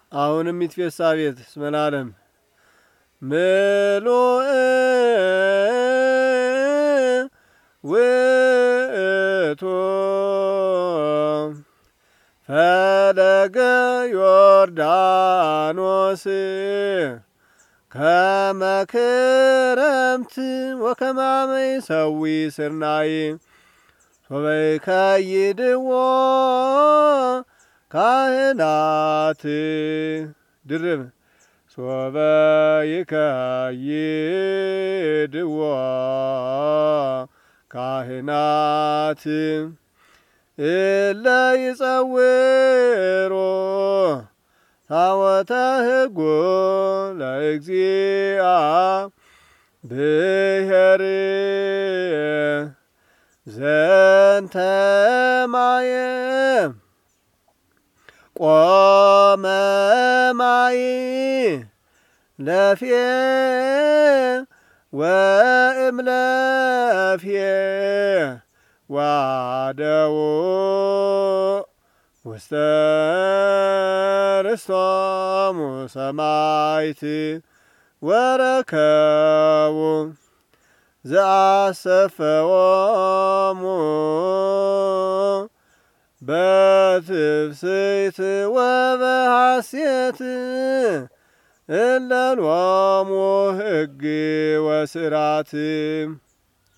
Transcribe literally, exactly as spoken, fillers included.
አሁንም ይትፌሳ ቤት እስመ ለዓለም ምሉእ ውእቱ ፈለገ ዮርዳኖስ ከመ ክረምት ወከመ አመ ይሰዊ ስርናይ ሶበ ይከይድዎ ካህናት ድርብ ሶበ ይከይድዎ ካህናት እለ ይጸውሩ ታቦተ ሕጉ ለእግዚአብሔር ዘንተ ማየ ቆመ ማይ ለፍየ ወእምለፍየ ዋደው ውስተ ርስቶሙ ሰማይት ወረከቡ ዘአሰፈዎሙ በትፍስሕት ወበሐሴት እለ ሎሙ ሕግ ወስርዓት